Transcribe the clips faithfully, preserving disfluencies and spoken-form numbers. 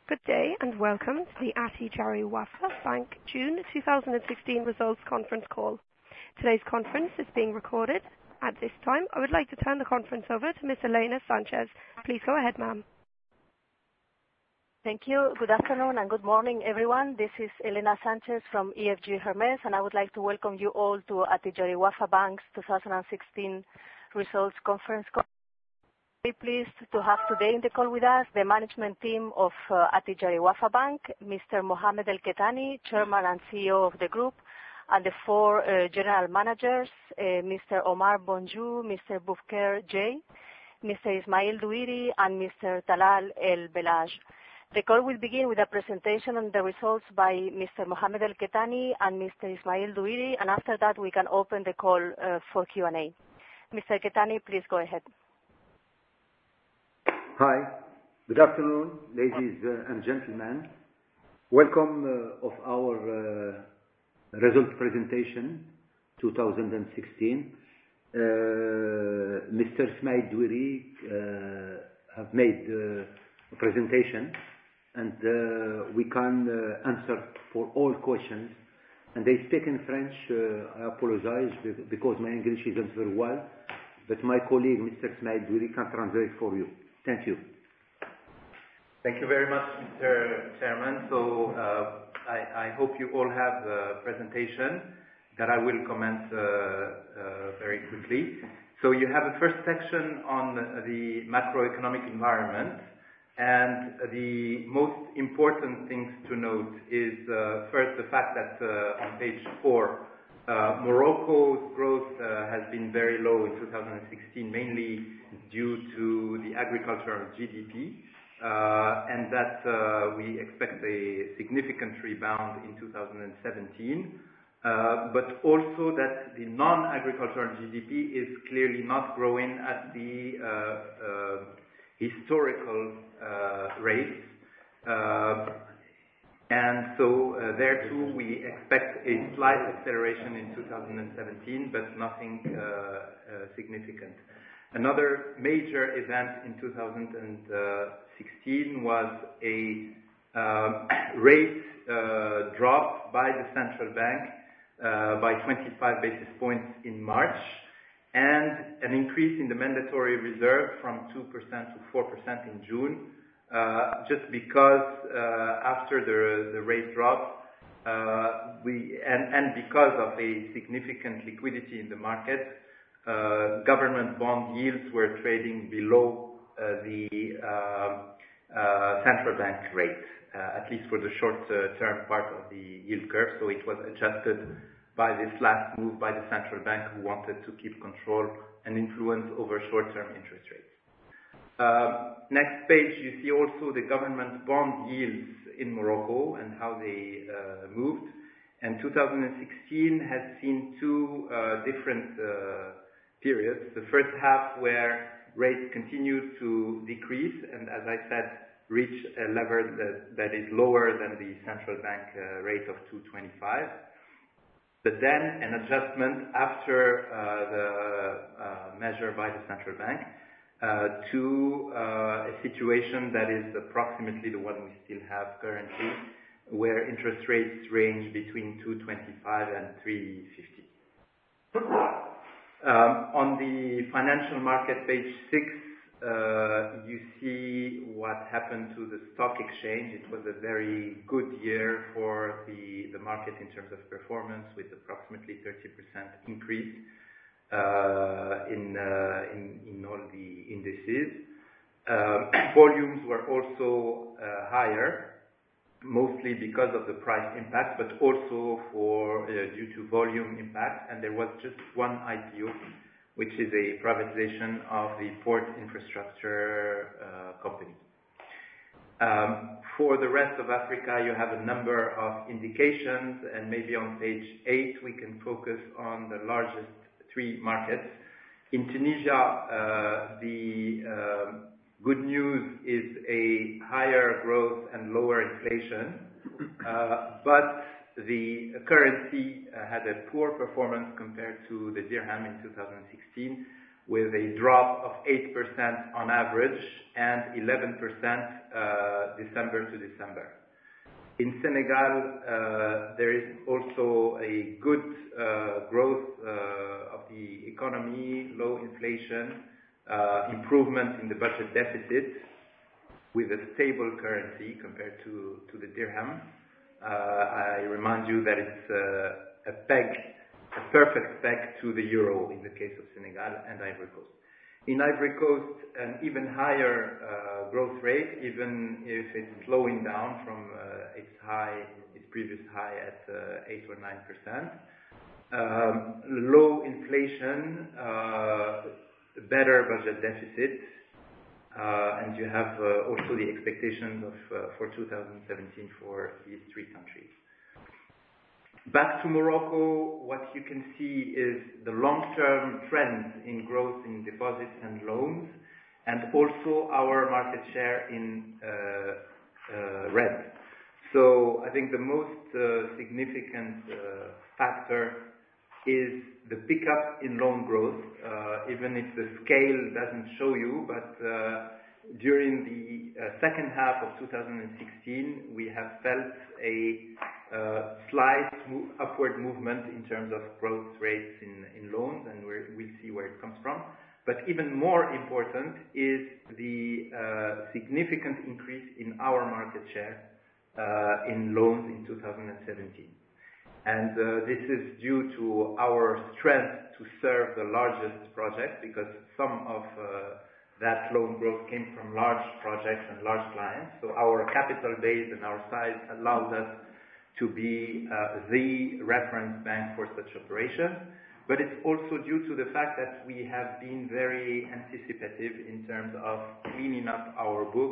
Good day and welcome to the Attijari Wafa Bank June two thousand sixteen Results Conference Call. Today's conference is being recorded. At this time, I would like to turn the conference over to Miss Elena Sanchez. Please go ahead, ma'am. Thank you. Good afternoon and good morning, everyone. This is Elena Sanchez from E F G Hermes, and I would like to welcome you all to Attijari Wafa Bank's two thousand sixteen Results Conference Call. Very pleased to have today in the call with us the management team of uh, Attijari Wafa Bank, Mister Mohamed El-Kettani, Chairman and C E O of the group, and the four uh, general managers, uh, Mister Omar Bonjou, Mister Boufker J, Mister Ismail Douiri, and Mister Talal El-Belaj. The call will begin with a presentation on the results by Mister Mohamed El-Kettani and Mister Ismail Douiri, and after that we can open the call uh, for Q and A. Mister El-Kettani, please go ahead. Hi, good afternoon, ladies uh, and gentlemen. Welcome uh, of our uh, result presentation two thousand sixteen. Uh, Mister Ismail Douiri uh, have made uh, a presentation, and uh, we can uh, answer for all questions. And they speak in French. Uh, I apologize because my English isn't very well, but my colleague Mister Ismail Douiri can translate for you. Thank you. Thank you very much, Mister Chairman. So uh, I, I hope you all have a presentation that I will comment uh, uh, very quickly. So you have a first section on the macroeconomic environment, and the most important things to note is uh, first the fact that uh, on page four, uh, Morocco's growth uh, has been very low in two thousand sixteen, mainly due to the agricultural G D P, uh, and that uh, we expect a significant rebound in two thousand seventeen, uh, but also that the non-agricultural G D P is clearly not growing at the uh, uh, historical uh, rates. Uh, and so uh, there too we expect a slight acceleration in two thousand seventeen, but nothing uh, uh, significant. Another major event in two thousand sixteen was a uh, rate uh, drop by the central bank uh, by twenty-five basis points in March, and an increase in the mandatory reserve from two percent to four percent in June, uh, just because uh, after the, the rate drop, uh, we and, and because of a significant liquidity in the market, Uh, government bond yields were trading below uh, the uh, uh, central bank rate, uh, at least for the short-term uh, part of the yield curve. So it was adjusted by this last move by the central bank, who wanted to keep control and influence over short-term interest rates. Uh, next page, you see also the government bond yields in Morocco and how they uh, moved. And two thousand sixteen has seen two uh, different uh, periods. The first half where rates continued to decrease and, as I said, reach a level that, that is lower than the central bank uh, rate of two twenty-five. But then an adjustment after uh, the uh, measure by the central bank uh, to uh, a situation that is approximately the one we still have currently, where interest rates range between two twenty-five and three fifty. Um, on the financial market, page six, uh, you see what happened to the stock exchange. It was a very good year for the, the market in terms of performance, with approximately thirty percent increase uh, in, uh, in, in all the indices. Uh, volumes were also uh, higher, mostly because of the price impact, but also for uh, due to volume impact. And there was just one I P O, which is a privatization of the port infrastructure uh, company. Um, for the rest of Africa, you have a number of indications, and maybe on page eight we can focus on the largest three markets. In Tunisia, uh, the um, good news is a higher growth and lower inflation, uh, but the currency uh, had a poor performance compared to the dirham in two thousand sixteen, with a drop of eight percent on average and eleven percent uh, December to December. In Senegal, uh, there is also a good uh, growth uh, of the economy, low inflation, uh, improvement in the budget deficit with a stable currency compared to, to the dirham. Uh, I remind you that it's uh, a peg, a perfect peg to the euro in the case of Senegal and Ivory Coast. In Ivory Coast, an even higher uh, growth rate, even if it's slowing down from uh, its high, its previous high at uh, eight or nine percent. Um, low inflation, uh, better budget deficit, uh, and you have uh, also the expectations of uh, for two thousand seventeen for these three countries. Back to Morocco, what you can see is the long-term trends in growth in deposits and loans, and also our market share in uh, uh, red. So I think the most uh, significant uh, factor is the pickup in loan growth, uh, even if the scale doesn't show you, but uh, during the uh, second half of two thousand sixteen, we have felt a uh, slight mo- upward movement in terms of growth rates in, in loans, and we're, we'll see where it comes from. But even more important is the uh, significant increase in our market share uh, in loans in two thousand seventeen. And uh, this is due to our strength to serve the largest projects, because some of uh, that loan growth came from large projects and large clients. So our capital base and our size allows us to be uh, the reference bank for such operations. But it's also due to the fact that we have been very anticipative in terms of cleaning up our book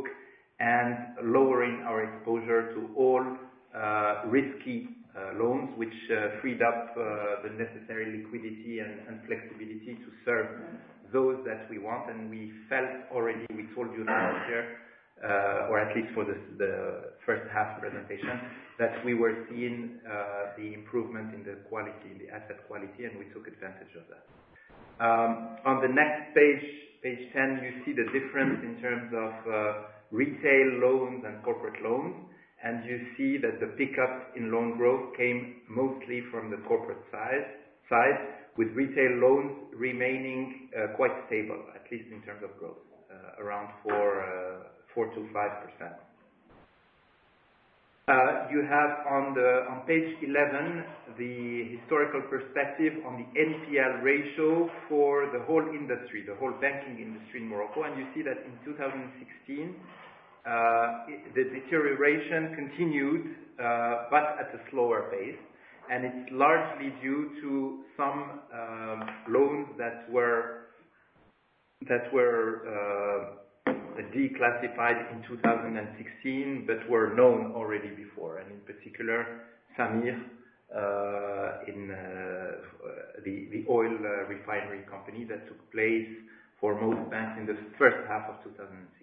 and lowering our exposure to all uh, risky uh, loans, which uh, freed up uh, the necessary liquidity and, and flexibility to serve those that we want. And we felt already, we told you last year, uh, or at least for the, the first half presentation, that we were seeing uh, the improvement in the quality, in the asset quality, and we took advantage of that. Um, on the next page, page ten, you see the difference in terms of uh, retail loans and corporate loans, and you see that the pickup in loan growth came mostly from the corporate side, side with retail loans remaining uh, quite stable, at least in terms of growth, uh, around four, uh, four to five percent. Uh, you have on the on page eleven the historical perspective on the N P L ratio for the whole industry, the whole banking industry in Morocco, and you see that in two thousand sixteen uh, it, the deterioration continued, uh, but at a slower pace, and it's largely due to some um, loans that were that were uh, declassified in two thousand sixteen, but were known already before, and in particular, Samir, uh, in uh, the, the oil uh, refinery company that took place for most banks in the first half of two thousand sixteen.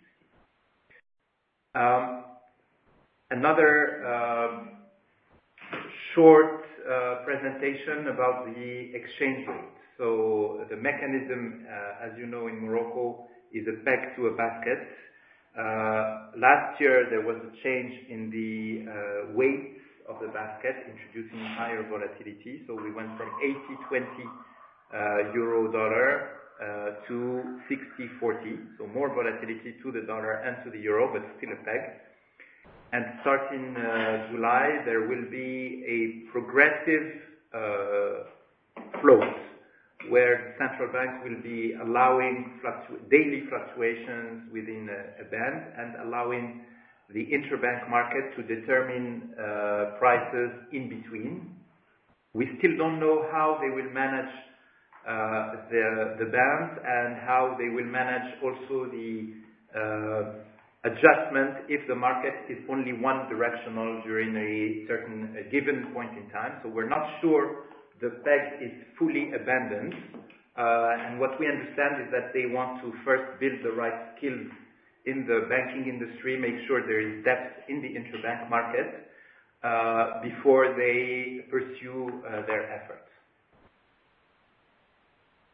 Um, another uh, short uh, presentation about the exchange rate. So the mechanism, uh, as you know, in Morocco, is a peg to a basket. Uh, last year there was a change in the uh, weights of the basket, introducing higher volatility. So we went from eighty twenty uh, euro dollar uh, to sixty forty. So more volatility to the dollar and to the euro, but still a peg. And starting uh, July, there will be a progressive uh, float, where the central bank will be allowing fluctu- daily fluctuations within a, a band and allowing the interbank market to determine uh, prices in between. We still don't know how they will manage uh, the, the bands and how they will manage also the uh, adjustment if the market is only one directional during a certain a given point in time. So we're not sure the peg is fully abandoned, uh, and what we understand is that they want to first build the right skills in the banking industry, make sure there is depth in the interbank market uh, before they pursue uh, their efforts.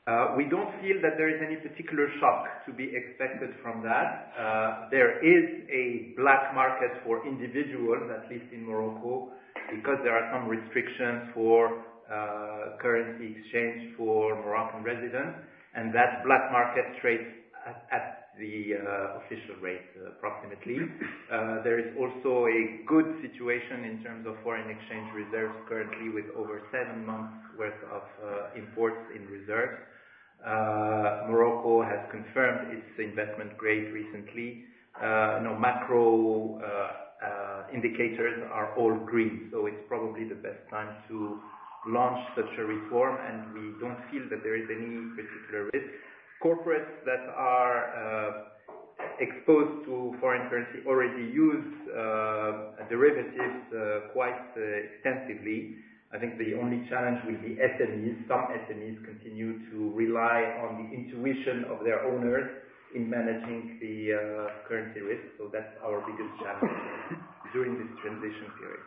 Uh, we don't feel that there is any particular shock to be expected from that. Uh, there is a black market for individuals, at least in Morocco, because there are some restrictions for uh, currency exchange for Moroccan residents, and that black market trades at, at the uh, official rate uh, approximately. Uh, there is also a good situation in terms of foreign exchange reserves currently, with over seven months worth of uh, imports in reserves. Uh, Morocco has confirmed its investment grade recently. Uh, no, macro uh, uh, indicators are all green, so it's probably the best time to launch such a reform, and we don't feel that there is any particular risk. Corporates that are uh, exposed to foreign currency already use uh, derivatives uh, quite uh, extensively. I think the only challenge will be S M Es. Some S M Es continue to rely on the intuition of their owners in managing the uh, currency risk, so that's our biggest challenge during this transition period.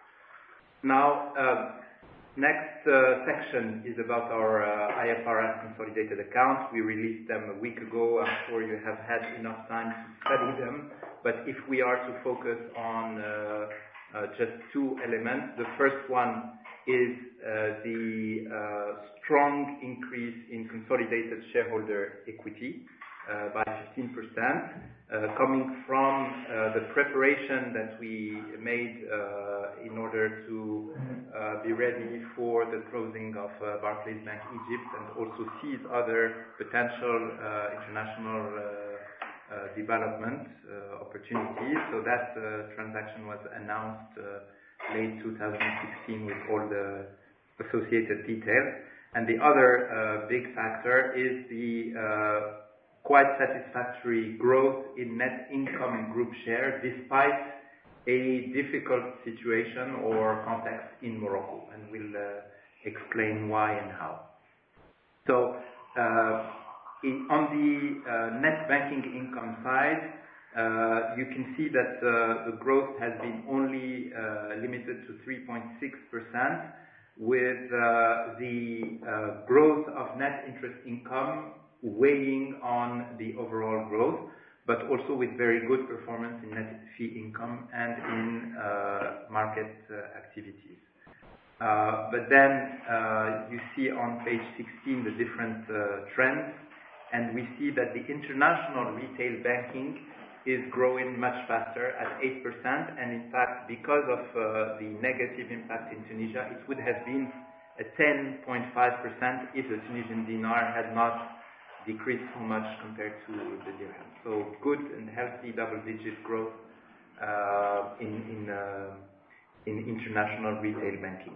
Now, uh, next uh, section is about our uh, I F R S consolidated accounts. We released them a week ago. I'm sure you have had enough time to study them, but if we are to focus on uh, uh, just two elements, the first one is uh, the uh, strong increase in consolidated shareholder equity uh, by fifteen percent, uh, coming from uh, the preparation that we made uh, in order to uh, be ready for the closing of uh, Barclays Bank Egypt, and also seize other potential uh, international uh, uh, development uh, opportunities. So that uh, transaction was announced uh, late two thousand sixteen with all the associated details. And the other uh, big factor is the uh, quite satisfactory growth in net income and group share, despite a difficult situation or context in Morocco, and we'll uh, explain why and how. So uh, in, on the uh, net banking income side, Uh, you can see that uh, the growth has been only uh, limited to three point six percent, with uh, the uh, growth of net interest income weighing on the overall growth, but also with very good performance in net fee income and in uh, market uh, activities. Uh, but then uh, you see on page sixteen the different uh, trends, and we see that the international retail banking is growing much faster at eight percent, and in fact, because of uh, the negative impact in Tunisia, it would have been at ten point five percent if the Tunisian dinar had not decreased so much compared to the dirham. So good and healthy double-digit growth uh, in in, uh, in international retail banking.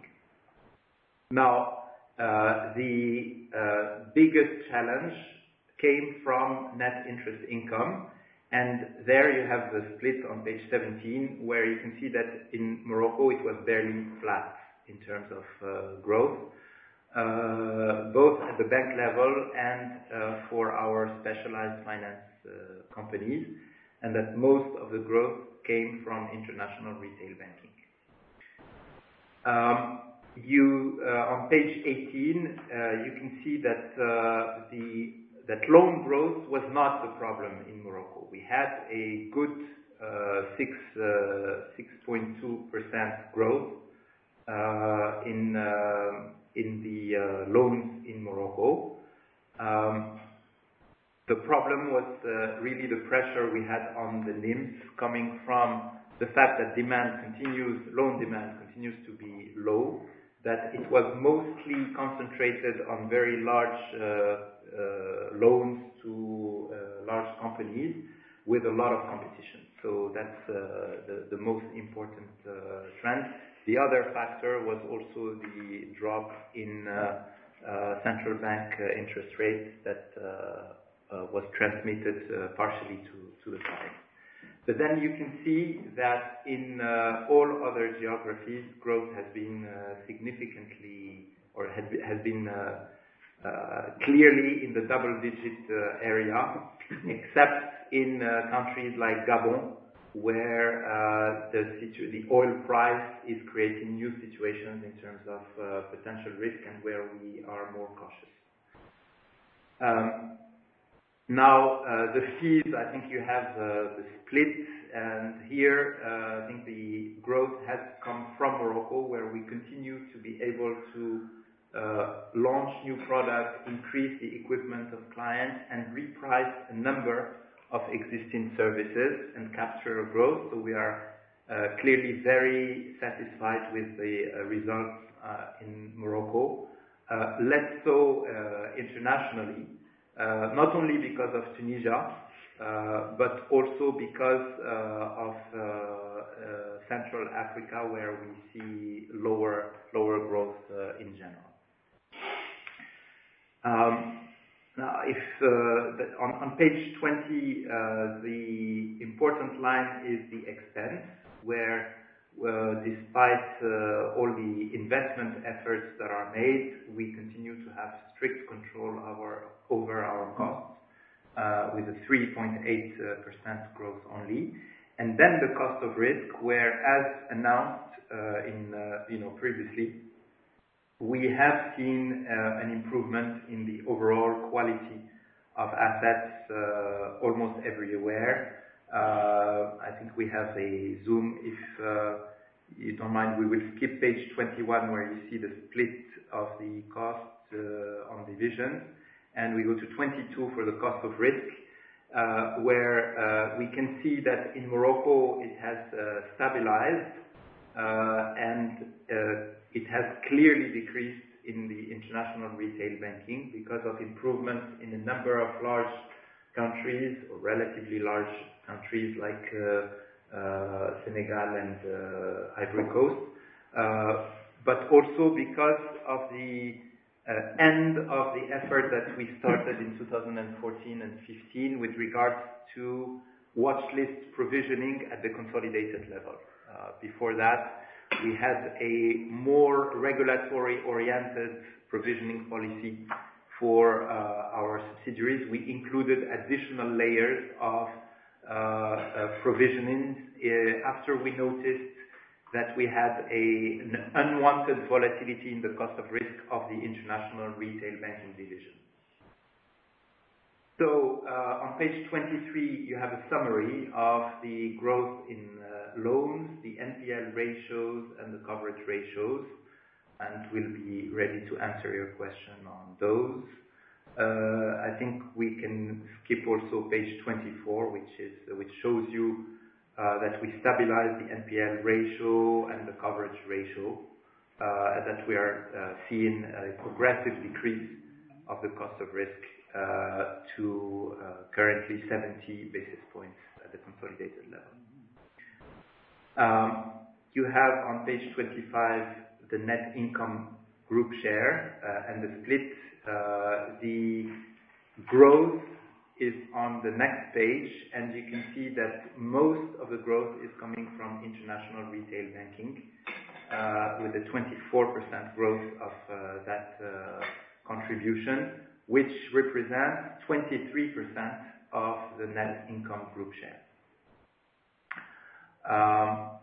Now, uh, the uh, biggest challenge came from net interest income. And there you have the split on page seventeen, where you can see that in Morocco it was barely flat in terms of uh, growth, uh, both at the bank level and uh, for our specialized finance uh, companies, and that most of the growth came from international retail banking. Um, you uh, on page eighteen, uh, you can see that uh, the that loan growth was not the problem in Morocco. We had a good uh, six point two percent growth uh, in uh, in the uh, loans in Morocco. Um, the problem was uh, really the pressure we had on the N I Ms, coming from the fact that demand continues, loan demand continues to be low, that it was mostly concentrated on very large uh, Uh, loans to uh, large companies with a lot of competition. So that's uh, the, the most important uh, trend. The other factor was also the drop in uh, uh, central bank uh, interest rates that uh, uh, was transmitted uh, partially to, to the client. But then you can see that in uh, all other geographies, growth has been uh, significantly, or has, has been uh, Uh, clearly in the double-digit uh, area, except in uh, countries like Gabon, where uh, the, situ- the oil price is creating new situations in terms of uh, potential risk, and where we are more cautious. Um, now, uh, the fees, I think you have uh, the split, and here uh, I think the growth has come from Morocco, where we continue to be able to uh, launch new products, increase the equipment of clients, and reprice a number of existing services and capture a growth. So we are uh, clearly very satisfied with the uh, results uh, in Morocco. Uh, less so uh, internationally, uh, not only because of Tunisia, uh, but also because uh, of uh, uh, Central Africa, where we see lower lower growth uh, in general. Um, now, if uh, the, on, on page twenty, uh, the important line is the expense, where Uh, despite uh, all the investment efforts that are made, we continue to have strict control our, over our costs, uh, with a three point eight percent growth only. And then the cost of risk, where, as announced uh, in uh, you know previously, we have seen uh, an improvement in the overall quality of assets uh, almost everywhere. Uh, I think we have a zoom. If uh, you don't mind, we will skip page twenty-one, where you see the split of the cost uh, on divisions, and we go to twenty-two for the cost of risk, uh, where uh, we can see that in Morocco it has uh, stabilized uh, and uh, it has clearly decreased in the international retail banking because of improvements in a number of large countries, or relatively large countries like uh, uh, Senegal and uh, Ivory Coast, uh, but also because of the uh, end of the effort that we started in two thousand fourteen and fifteen with regards to watch list provisioning at the consolidated level. Uh, before that, we had a more regulatory-oriented provisioning policy for uh, our subsidiaries. We included additional layers of uh, uh, provisioning uh, after we noticed that we had a, an unwanted volatility in the cost of risk of the international retail banking division. So uh, on page twenty-three, you have a summary of the growth in uh, loans, the N P L ratios, and the coverage ratios, and we'll be ready to answer your question on those. Uh, I think we can skip also page twenty-four, which is uh, which shows you uh, that we stabilize the N P L ratio and the coverage ratio, uh, that we are uh, seeing a progressive decrease of the cost of risk uh, to uh, currently seventy basis points at the consolidated level. Um, you have on page twenty-five the net income group share uh, and the split. Uh, the growth is on the next page, and you can see that most of the growth is coming from international retail banking, uh, with a twenty-four percent growth of uh, that uh, contribution, which represents twenty-three percent of the net income group share. Um,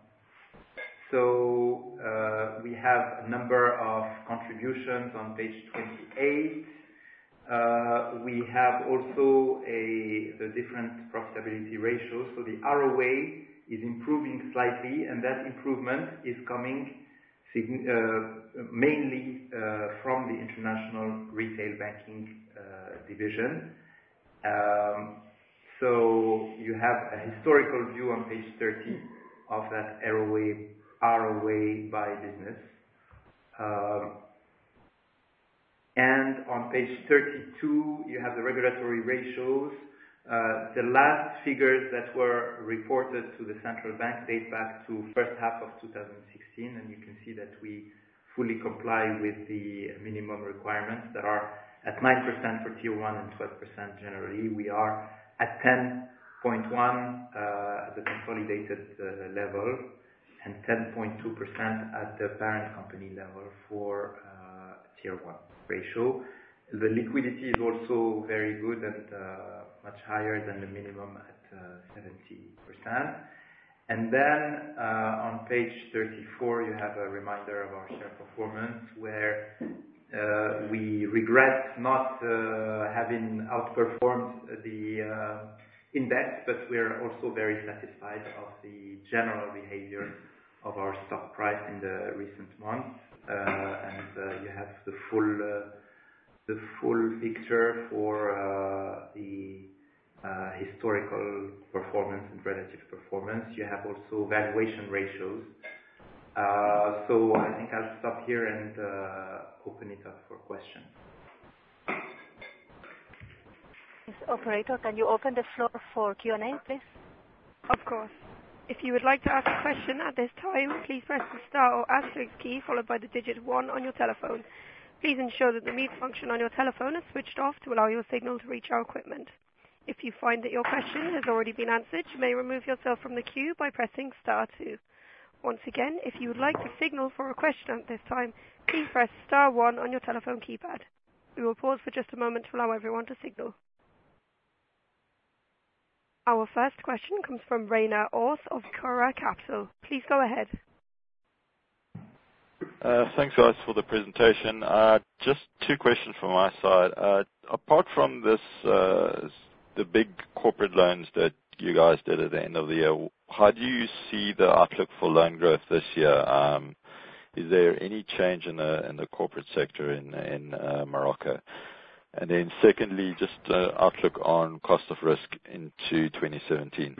So uh, we have a number of contributions on page twenty-eight. Uh, we have also a, the different profitability ratios. So the R O A is improving slightly, and that improvement is coming uh, mainly uh, from the international retail banking uh, division. Um, so you have a historical view on page thirty of that R O A R O A by business. Um, and on page thirty-two, you have the regulatory ratios. Uh, the last figures that were reported to the central bank date back to first half of two thousand sixteen, and you can see that we fully comply with the minimum requirements that are at nine percent for tier one and twelve percent generally. We are at ten point one uh, at the consolidated uh, level, and ten point two percent at the parent company level for uh, tier one ratio. The liquidity is also very good and uh, much higher than the minimum at uh, seventy percent. And then uh, on page thirty-four, you have a reminder of our share performance, where Uh, we regret not uh, having outperformed the uh, index, but we're also very satisfied of the general behavior of our stock price in the recent months. Uh, and uh, you have the full uh, the full picture for uh, the uh, historical performance and relative performance. You have also valuation ratios. Uh, so I think I'll stop here and uh, open it up for questions. Yes, operator, can you open the floor for Q and A, please? Of course. If you would like to ask a question at this time, please press the star or asterisk key followed by the digit one on your telephone. Please ensure that the mute function on your telephone is switched off to allow your signal to reach our equipment. If you find that your question has already been answered, you may remove yourself from the queue by pressing star two. Once again, if you would like to signal for a question at this time, please press star one on your telephone keypad. We will pause for just a moment to allow everyone to signal. Our first question comes from Rainer Ors of Cura Capital. Please go ahead. Uh, thanks, guys, for the presentation. Uh, just two questions from my side. Uh, apart from this, uh, the big corporate loans that you guys did at the end of the year, how do you see the outlook for loan growth this year? Um, is there any change in the in the corporate sector in in uh, Morocco? And then secondly, just uh, outlook on cost of risk into twenty seventeen.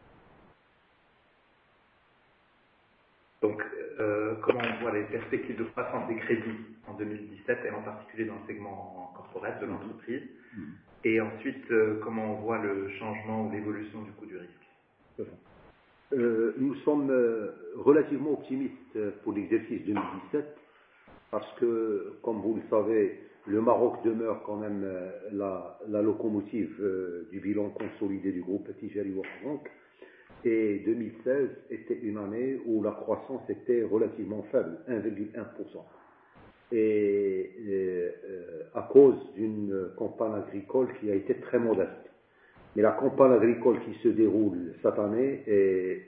Donc, euh, comment on voit les perspectives de croissance des crédits en deux mille dix-sept, et en particulier dans le segment corporate de l'entreprise, mmh. Et ensuite, euh, comment on voit le changement ou l'évolution du coût du risque. Euh, nous sommes euh, relativement optimistes pour l'exercice deux mille dix-sept parce que, comme vous le savez, le Maroc demeure quand même euh, la, la locomotive euh, du bilan consolidé du groupe Attijari Wafa Bank. Et deux mille seize était une année où la croissance était relativement faible, un virgule un pour cent. Et, et euh, à cause d'une campagne agricole qui a été très modeste. Mais la campagne agricole qui se déroule cette année est,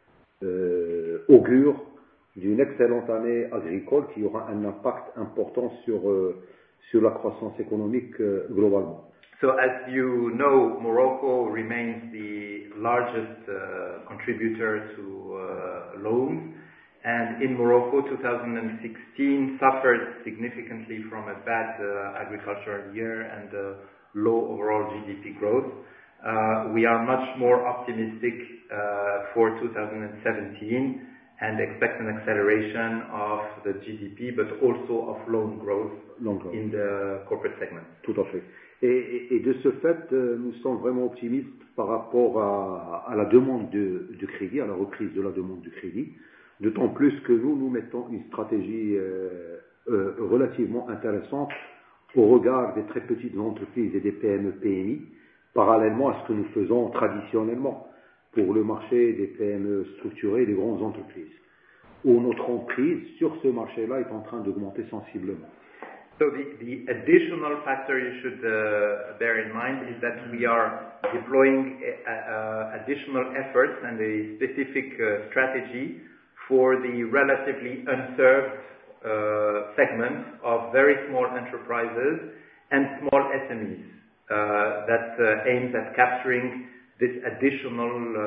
euh, augure d'une excellente année agricole qui aura un impact important sur, euh, sur la croissance économique euh, globalement. So as you know, Morocco remains the largest uh, contributor to uh, loans. And in Morocco, two thousand sixteen suffered significantly from a bad uh, agricultural year and uh, low overall G D P growth. Uh, we are much more optimistic uh, for two thousand seventeen and expect an acceleration of the G D P, but also of loan growth, loan growth. In the corporate segment. Tout à fait. Et, et, et de ce fait, euh, nous sommes vraiment optimistes par rapport à, à la demande de, de crédit, à la reprise de la demande de crédit. D'autant plus que nous, nous mettons une stratégie euh, euh, relativement intéressante au regard des très petites entreprises et des P M E P M I, parallèlement à ce que nous faisons traditionnellement pour le marché des P M E structurées et des grandes entreprises, où notre emprise sur ce marché-là est en train d'augmenter sensiblement. So the, the additional factor you should uh, bear in mind is that we are deploying uh, uh, additional efforts and a specific uh, strategy for the relatively unserved uh, segment of very small enterprises and small S M Es uh, that uh, aims at capturing this additional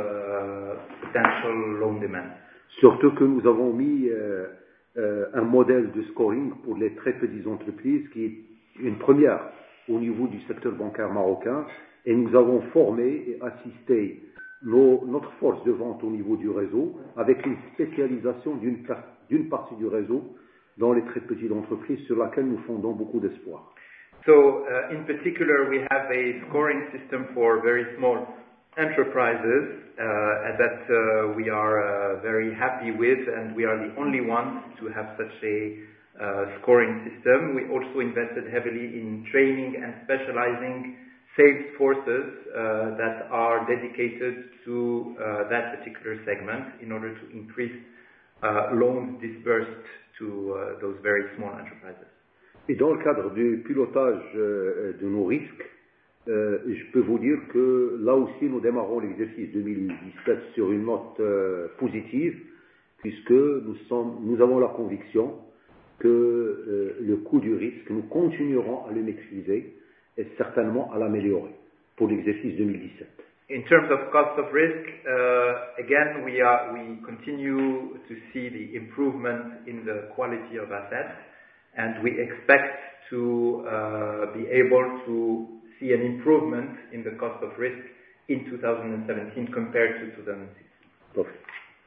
uh, potential loan demand. Surtout que nous avons mis euh, euh, un modèle de scoring pour les très petites entreprises qui est une première au niveau du secteur bancaire marocain, et nous avons formé et assisté Nos, notre force de vente au niveau du réseau, avec une spécialisation d'une, d'une partie du réseau dans les très petites entreprises sur laquelle nous fondons beaucoup d'espoir. So, uh, in particular, we have a scoring system for very small enterprises uh, that uh, we are uh, very happy with, and we are the only ones to have such a uh, scoring system. We also invested heavily in training and specializing sales forces uh, that are dedicated to uh, that particular segment in order to increase uh, loans disbursed to uh, those very small enterprises. Et dans le cadre du pilotage euh, de nos risques, euh, je peux vous dire que là aussi nous démarrons l'exercice deux mille dix-sept sur une note euh, positive, puisque nous, sommes, nous avons la conviction que euh, le coût du risque, nous continuerons à le maîtriser et certainement à l'améliorer pour l'exercice deux mille dix-sept. In terms of cost of risk, uh, again, we are we continue to see the improvement in the quality of assets, and we expect to uh, be able to see an improvement in the cost of risk in two thousand seventeen compared to two thousand sixteen. Perfect.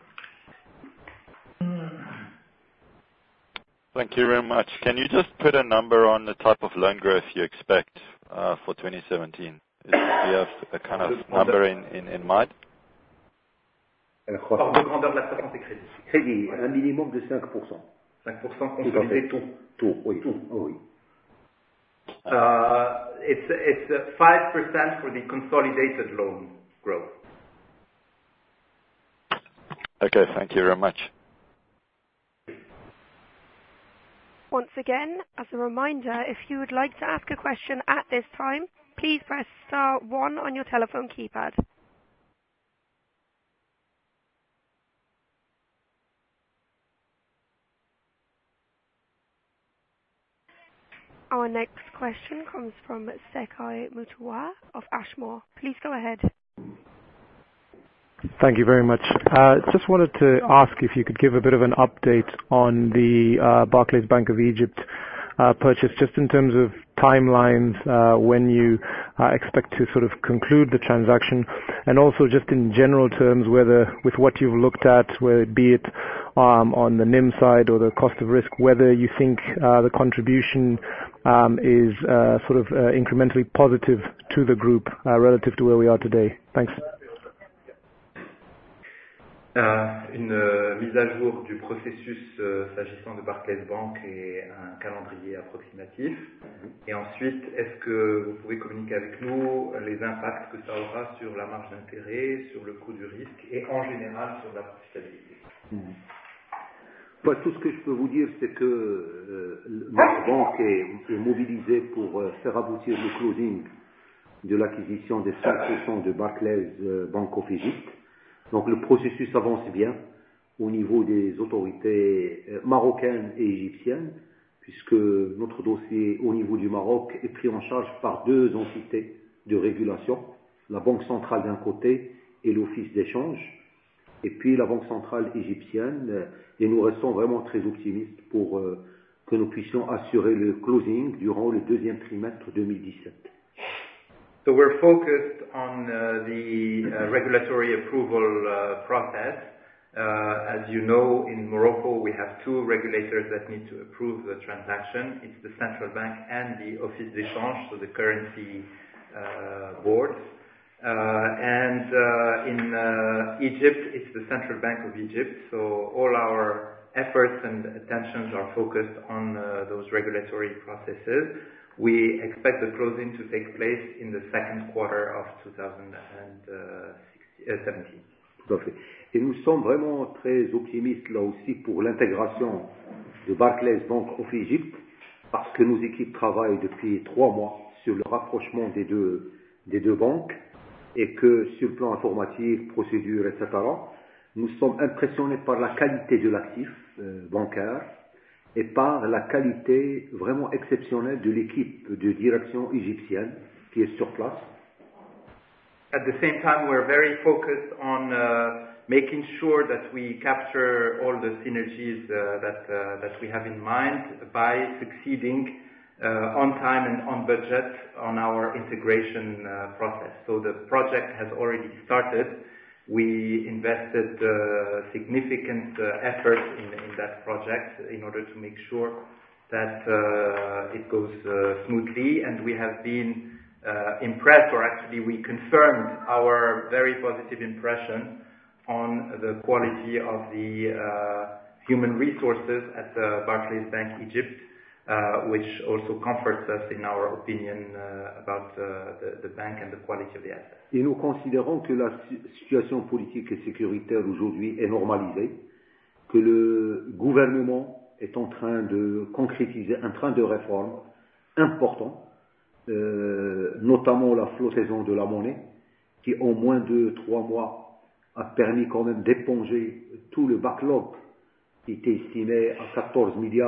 Thank you very much. Can you just put a number on the type of loan growth you expect uh, for twenty seventeen? Is, do you have a kind of number in, in, in mind? Hors de grandeur de la croissance et crédit. Crédit, un minimum de cinq pour cent. cinq pour cent consolidé tout. Tout, oui. Tout, oh, oui. Uh, it's it's uh, five percent for the consolidated loan growth. Okay, thank you very much. Once again, as a reminder, if you would like to ask a question at this time, please press star one on your telephone keypad. Our next question comes from Sekai Mutua of Ashmore. Please go ahead. Thank you very much. Uh, just wanted to ask if you could give a bit of an update on the uh, Barclays Bank of Egypt uh, purchase, just in terms of timelines, uh, when you uh, expect to sort of conclude the transaction, and also just in general terms, whether with what you've looked at, whether it be it um, on the N I M side or the cost of risk, whether you think uh, the contribution um, is uh, sort of uh, incrementally positive to the group uh, relative to where we are today. Thanks. Euh, une euh, mise à jour du processus euh, s'agissant de Barclays Bank et un calendrier approximatif. Et ensuite, est-ce que vous pouvez communiquer avec nous les impacts que ça aura sur la marge d'intérêt, sur le coût du risque et en général sur la profitabilité? Mmh. Bah, tout ce que je peux vous dire, c'est que euh, notre banque est, est mobilisée pour euh, faire aboutir le closing de l'acquisition des cinq pour cent de Barclays euh, Bank of Egypt. Donc le processus avance bien au niveau des autorités marocaines et égyptiennes, puisque notre dossier au niveau du Maroc est pris en charge par deux entités de régulation, la Banque centrale d'un côté et l'Office d'échange, et puis la Banque centrale égyptienne, et nous restons vraiment très optimistes pour euh, que nous puissions assurer le closing durant le deuxième trimestre deux mille dix-sept. So we're focused on uh, the uh, regulatory approval uh, process. Uh, as you know, in Morocco, we have two regulators that need to approve the transaction. It's the central bank and the Office d'échange, so the currency uh, board. Uh, and uh, in uh, Egypt, it's the Central Bank of Egypt. So all our efforts and attentions are focused on uh, those regulatory processes. We expect the closing to take place in the second quarter of two thousand seventeen. Tout à fait. Et nous sommes vraiment très optimistes là aussi pour l'intégration de Barclays Bank of Egypt, parce que nos équipes travaillent depuis trois mois sur le rapprochement des deux, des deux banques, et que sur le plan informatique, procédure, et cetera, nous sommes impressionnés par la qualité de l'actif euh, bancaire, et par la qualité vraiment exceptionnelle de l'équipe de direction égyptienne qui est sur place. At the same time, we're very focused on uh, making sure that we capture all the synergies uh, that uh, that we have in mind by succeeding uh, on time and on budget on our integration uh, process. So the project has already started. We invested uh, significant uh, effort in, in that project in order to make sure that uh, it goes uh, smoothly, and we have been uh, impressed, or actually we confirmed our very positive impression on the quality of the uh, human resources at uh, Barclays Bank Egypt, uh, which also comforts us in our opinion uh, about uh, the, the bank and the quality of the assets. Et nous considérons que la situation politique et sécuritaire aujourd'hui est normalisée, que le gouvernement est en train de concrétiser un train de réforme important, euh, notamment la flottaison de la monnaie, qui en moins de trois mois a permis quand même d'éponger tout le backlog qui était estimé à quatorze milliards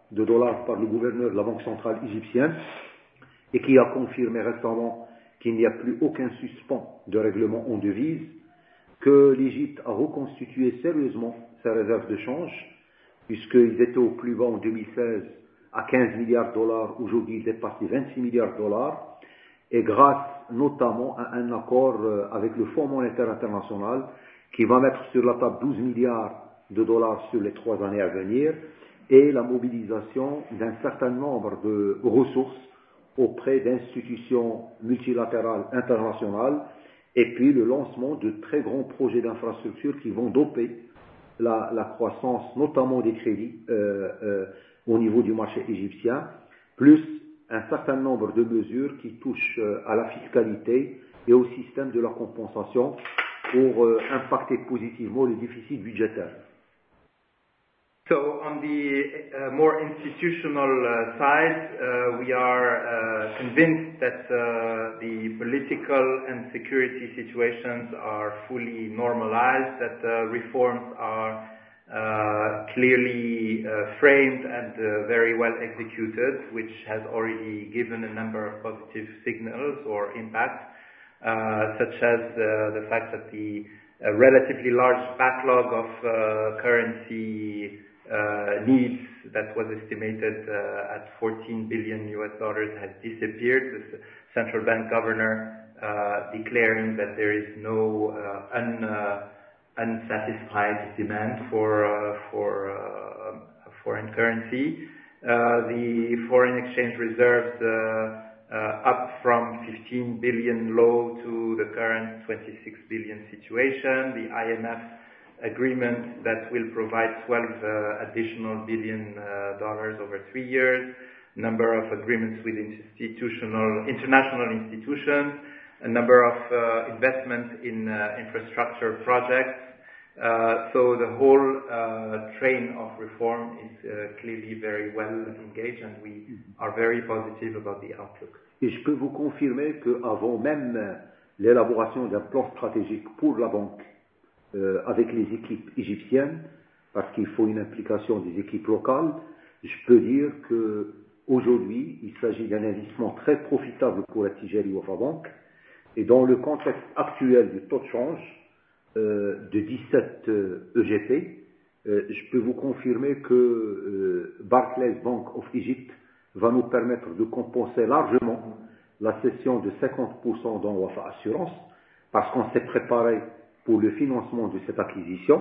de dollars par le gouverneur de la Banque centrale égyptienne et qui a confirmé récemment qu'il n'y a plus aucun suspens de règlement en devises, que l'Égypte a reconstitué sérieusement ses réserves de change, puisqu'ils étaient au plus bas en deux mille seize à quinze milliards de dollars, aujourd'hui ils dépassent les vingt-six milliards de dollars, et grâce notamment à un accord avec le Fonds monétaire international qui va mettre sur la table douze milliards de dollars sur les trois années à venir, et la mobilisation d'un certain nombre de ressources auprès d'institutions multilatérales internationales, et puis le lancement de très grands projets d'infrastructures qui vont doper la, la croissance, notamment des crédits euh, euh, au niveau du marché égyptien, plus un certain nombre de mesures qui touchent euh, à la fiscalité et au système de la compensation pour euh, impacter positivement le déficit budgétaire. So on the uh, more institutional uh, side, uh, we are uh, convinced that uh, the political and security situations are fully normalized, that uh, reforms are uh, clearly uh, framed and uh, very well executed, which has already given a number of positive signals or impact, uh, such as uh, the fact that the uh, relatively large backlog of uh, currency Uh, needs that was estimated uh, at fourteen billion U S dollars has disappeared. The central bank governor uh, declaring that there is no uh, un, uh, unsatisfied demand for uh, for uh, foreign currency. Uh, the foreign exchange reserves uh, uh, up from fifteen billion low to the current twenty-six billion situation. The I M F agreement that will provide twelve uh, additional billion uh, dollars over three years, number of agreements with institutional, international institutions, a number of uh, investments in uh, infrastructure projects. Uh, so the whole uh, train of reform is uh, clearly very well engaged, and we are very positive about the outlook. Et je peux vous confirmer qu'avant même l'élaboration d'un plan stratégique pour la banque, Euh, avec les équipes égyptiennes, parce qu'il faut une implication des équipes locales, je peux dire qu'aujourd'hui, il s'agit d'un investissement très profitable pour la Tijari Wafa Bank, et dans le contexte actuel du taux de change euh, de dix-sept euh, E G P, euh, je peux vous confirmer que euh, Barclays Bank of Egypt va nous permettre de compenser largement la cession de cinquante pour cent dans Wafa Assurance, parce qu'on s'est préparé pour le financement de cette acquisition,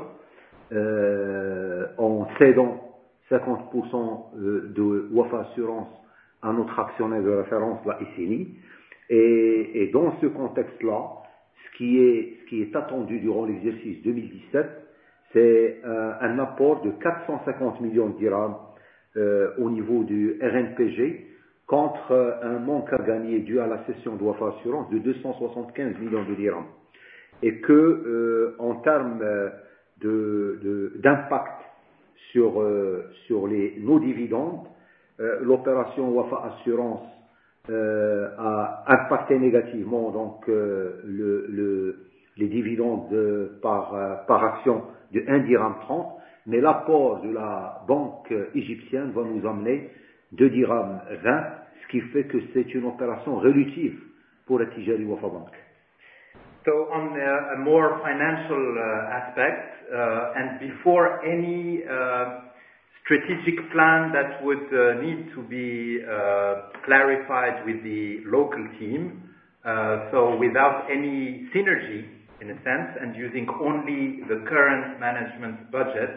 euh, en cédant cinquante pour cent de Wafa Assurance à notre actionnaire de référence, la S N I. Et, et dans ce contexte-là, ce qui est, ce qui est attendu durant l'exercice deux mille dix-sept, c'est euh, un apport de quatre cent cinquante millions de dirhams euh, au niveau du R N P G, contre un manque à gagner dû à la cession de Wafa Assurance de deux cent soixante-quinze millions de dirhams. Et que, euh, en termes de, de, d'impact sur, euh, sur les, nos dividendes, euh, l'opération Wafa Assurance euh, a impacté négativement donc euh, le, le, les dividendes de, par, euh, par action de un dirham trente, mais l'apport de la banque égyptienne va nous amener deux dirhams vingt, ce qui fait que c'est une opération rélutive pour la Tijari Wafa Bank. So on a, a more financial uh, aspect, uh, and before any uh, strategic plan that would uh, need to be uh, clarified with the local team, uh, so without any synergy in a sense, and using only the current management budget,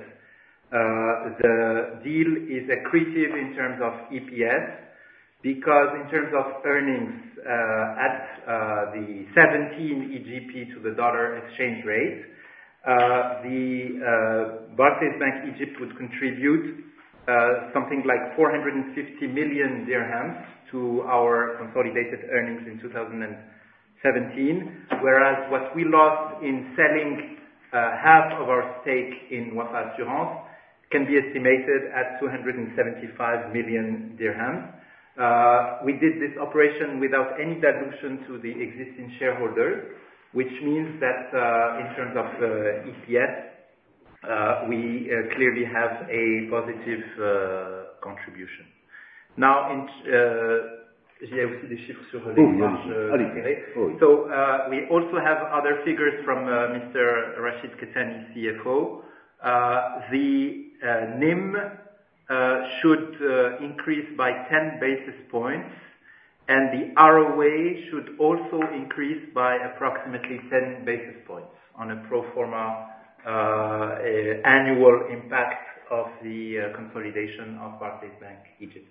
uh, the deal is accretive in terms of E P S, because in terms of earnings uh, at uh, the seventeen E G P to the dollar exchange rate, uh, the uh, Barclays Bank Egypt would contribute uh, something like four hundred fifty million dirhams to our consolidated earnings in two thousand seventeen, whereas what we lost in selling uh, half of our stake in Wafa Assurance can be estimated at two hundred seventy-five million dirhams. Uh, we did this operation without any dilution to the existing shareholders, which means that uh, in terms of uh, E P S, uh, we uh, clearly have a positive uh, contribution. Now, in, uh, il y a aussi des chiffres sur les marges d'intérêt. So uh, we also have other figures from uh, Mister Rachid Kettani, C F O. Uh, the uh, N I M uh, should uh, increase by ten basis points, and the R O A should also increase by approximately ten basis points on a pro forma uh, uh, annual impact of the uh, consolidation of Barclays Bank Egypt.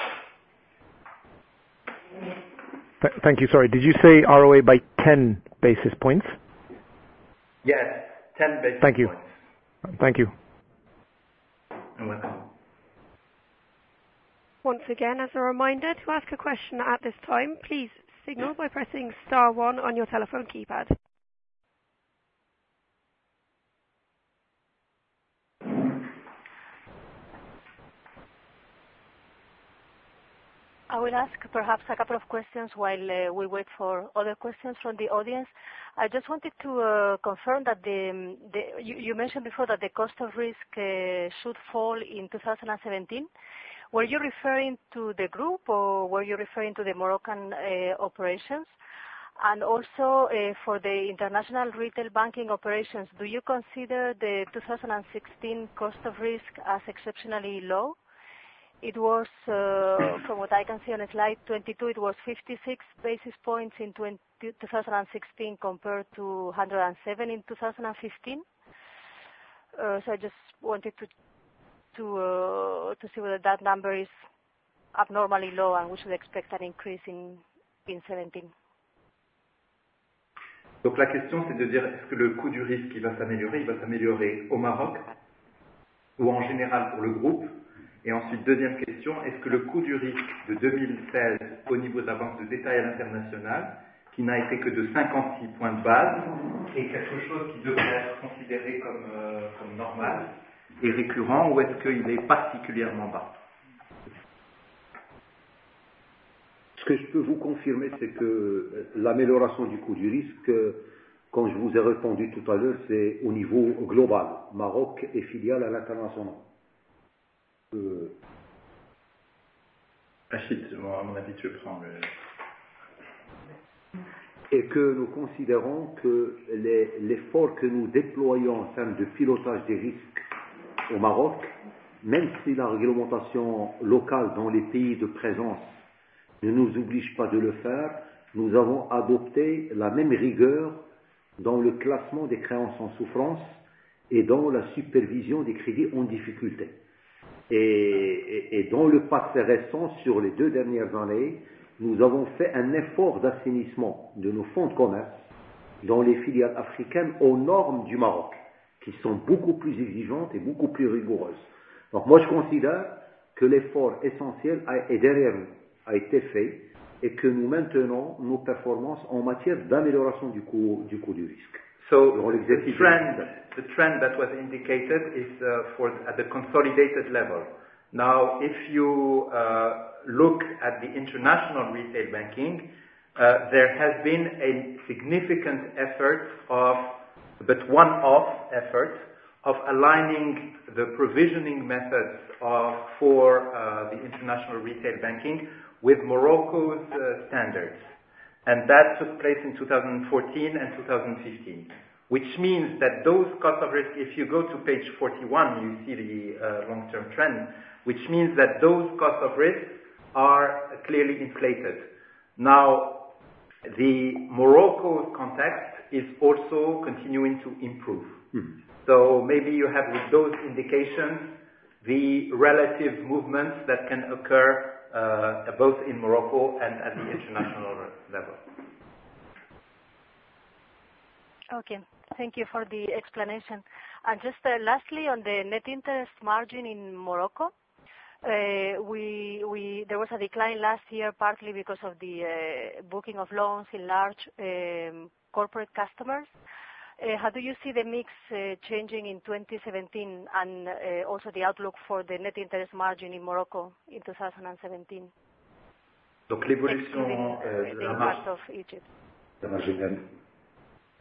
Th- thank you. Sorry, did you say R O A by ten basis points? Yes, ten basis Thank you. points. Thank you. You're welcome. Once again, as a reminder, to ask a question at this time, please signal by pressing star one on your telephone keypad. I will ask perhaps a couple of questions while uh, we wait for other questions from the audience. I just wanted to uh, confirm that the, the you, you mentioned before that the cost of risk uh, should fall in two thousand seventeen. Were you referring to the group or were you referring to the Moroccan uh, operations? And also uh, for the international retail banking operations, do you consider the two thousand sixteen cost of risk as exceptionally low? It was, uh, from what I can see on slide twenty-two, it was fifty-six basis points in two thousand sixteen compared to one hundred seven in two thousand fifteen. Uh, so I just wanted to to uh, to see whether that number is abnormally low and we should expect an increase in in seventeen. Donc la question c'est de dire est-ce que le coût du risque il va s'améliorer, il va s'améliorer au Maroc ou en général pour le groupe. Et ensuite, deuxième question, est-ce que le coût du risque de deux mille seize au niveau de la banque de détail à l'international, qui n'a été que de cinquante-six points de base, est quelque chose qui devrait être considéré comme, euh, comme normal et récurrent, ou est-ce qu'il est particulièrement bas? Ce que je peux vous confirmer, c'est que l'amélioration du coût du risque, comme je vous ai répondu tout à l'heure, c'est au niveau global, Maroc et filiales à l'international. Euh... Achille, à mon avis, tu prends le... Et que nous considérons que les, l'effort que nous déployons en termes de pilotage des risques au Maroc, même si la réglementation locale dans les pays de présence ne nous oblige pas de le faire, nous avons adopté la même rigueur dans le classement des créances en souffrance et dans la supervision des crédits en difficulté. Et, et, et dans le passé récent, sur les deux dernières années, nous avons fait un effort d'assainissement de nos fonds de commerce dans les filiales africaines aux normes du Maroc, qui sont beaucoup plus exigeantes et beaucoup plus rigoureuses. Donc moi je considère que l'effort essentiel a, est derrière nous, a été fait, et que nous maintenons nos performances en matière d'amélioration du coût du, coût du risque. So the trend, the trend that was indicated is uh, for at the consolidated level. Now, if you uh, look at the international retail banking, uh, there has been a significant effort of, but one-off effort of aligning the provisioning methods of, for uh, the international retail banking with Morocco's uh, standards. And that took place in two thousand fourteen and two thousand fifteen, which means that those cost of risk, if you go to page forty-one, you see the uh, long-term trend, which means that those cost of risk are clearly inflated. Now, the Morocco context is also continuing to improve. Mm-hmm. So maybe you have with those indications the relative movements that can occur Uh, both in Morocco and at the international level. Okay, thank you for the explanation. And just uh, lastly, on the net interest margin in Morocco, uh, we, we, there was a decline last year partly because of the uh, booking of loans in large um, corporate customers. Uh, how do you see the mix uh, changing in twenty seventeen and uh, also the outlook for the net interest margin in Morocco in two thousand seventeen? Donc l'évolution euh, de la marge, of Egypt. La marge,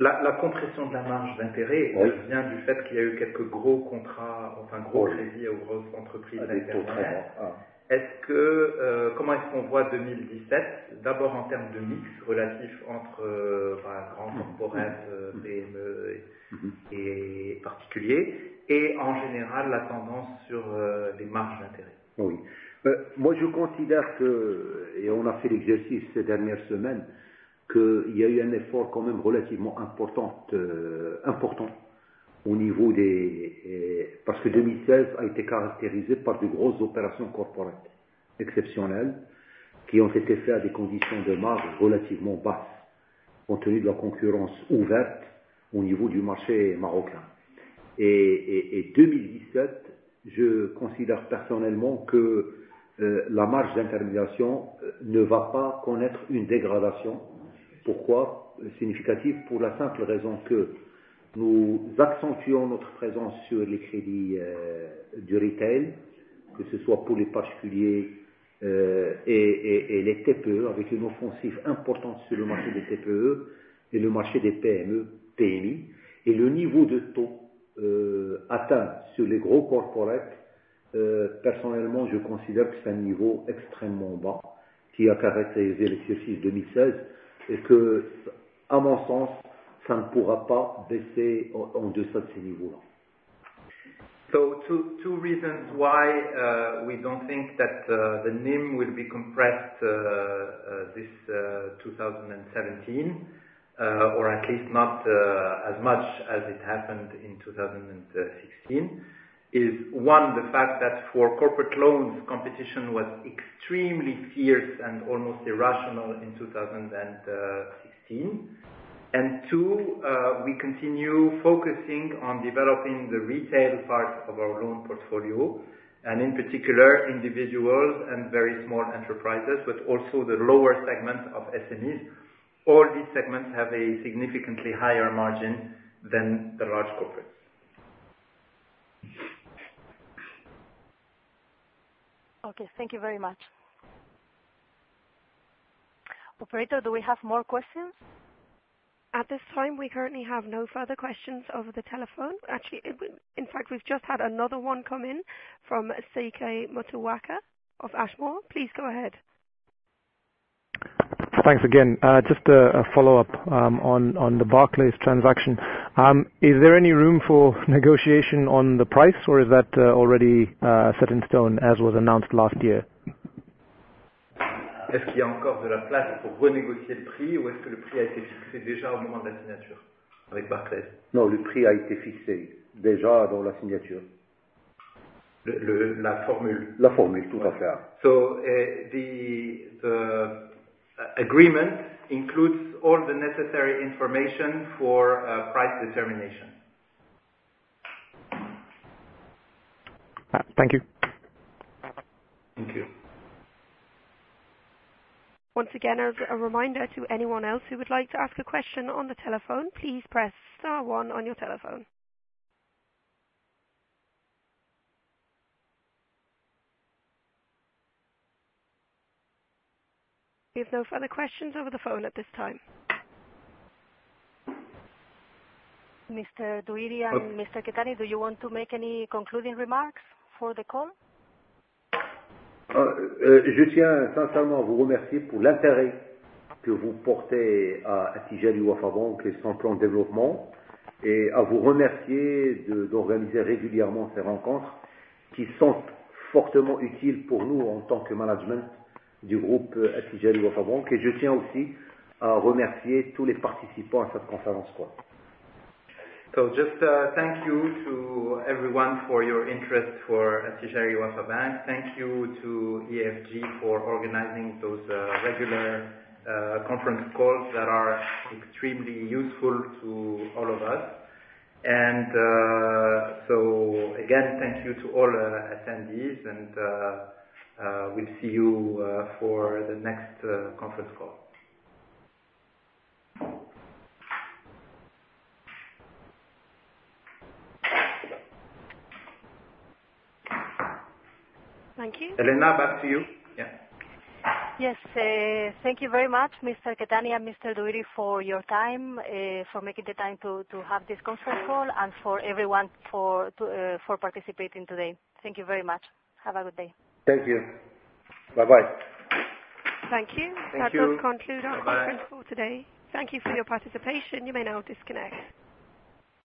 La, la compression de la marge d'intérêt oui. vient du fait qu'il y a eu quelques gros contrats, enfin gros oui. crédits aux grosses entreprises à des taux très bas. Ah. Est-ce que, euh, comment est-ce qu'on voit deux mille dix-sept, d'abord en termes de mix relatif entre euh, bah, grands corporates, euh, P M E et, mm-hmm. et particuliers, et en général la tendance sur euh, les marges d'intérêt? Oui. Euh, moi je considère que, et on a fait l'exercice ces dernières semaines, qu'il y a eu un effort quand même relativement important, euh, important au niveau des... Et, parce que deux mille seize a été caractérisé par de grosses opérations corporates exceptionnelles qui ont été faites à des conditions de marge relativement basses, compte tenu de la concurrence ouverte au niveau du marché marocain. Et, et, et deux mille dix-sept, je considère personnellement que euh, la marge d'intermédiation euh, ne va pas connaître une dégradation. Pourquoi? Significative pour la simple raison que nous accentuons notre présence sur les crédits euh, du retail, que ce soit pour les particuliers euh, et, et, et les T P E, avec une offensive importante sur le marché des T P E et le marché des P M E, P M I, et le niveau de taux euh, atteint sur les gros corporates, euh, personnellement, je considère que c'est un niveau extrêmement bas qui a caractérisé l'exercice deux mille seize et que, à mon sens, ça ne pourra pas baisser en, en deçà de ces niveaux-là. So two, two reasons why uh, we don't think that uh, the N I M will be compressed uh, uh, this uh, two thousand seventeen, uh, or at least not uh, as much as it happened in two thousand sixteen, is one, the fact that for corporate loans, competition was extremely fierce and almost irrational in two thousand sixteen. And two, uh, we continue focusing on developing the retail part of our loan portfolio, and in particular individuals and very small enterprises, but also the lower segment of S M Es. All these segments have a significantly higher margin than the large corporates. Okay, thank you very much. Operator, do we have more questions? At this time, we currently have no further questions over the telephone. Actually, it, in fact, we've just had another one come in from Seike Mutuwaka of Ashmore. Please go ahead. Thanks again. Uh, just a, a follow-up um, on, on the Barclays transaction. Um, is there any room for negotiation on the price, or is that uh, already uh, set in stone, as was announced last year? Est-ce qu'il y a encore de la place pour renégocier le prix, ou est-ce que le prix a été fixé déjà au moment de la signature avec Barclays? Non, le prix a été fixé déjà dans la signature. Le, le, la formule. La formule, tout à fait. So uh, the the agreement includes all the necessary information for uh, price determination. Uh, thank you. Thank you. Once again, as a reminder to anyone else who would like to ask a question on the telephone, please press star one on your telephone. We have no further questions over the phone at this time. Mister Douiri and okay. Mister Kettani, do you want to make any concluding remarks for the call? Euh, je tiens sincèrement à vous remercier pour l'intérêt que vous portez à Attijari Wafa Bank et son plan de développement, et à vous remercier de, d'organiser régulièrement ces rencontres qui sont fortement utiles pour nous en tant que management du groupe Attijari Wafa Bank. Et je tiens aussi à remercier tous les participants à cette conférence call. So just uh, thank you to everyone for your interest for Attijari Wafa Bank. Thank you to E F G for organizing those uh, regular uh, conference calls that are extremely useful to all of us. And uh, so again, thank you to all uh, attendees, and uh, uh, we'll see you uh, for the next uh, conference call. Thank you. Elena, back to you. Yeah. Yes, uh, thank you very much, Mister Ketani and Mister Duiri, for your time, uh, for making the time to, to have this conference call, and for everyone for to, uh, for participating today. Thank you very much. Have a good day. Thank you. Bye-bye. Thank you. Thank that you. does conclude our Bye-bye. conference for today. Thank you for your participation. You may now disconnect.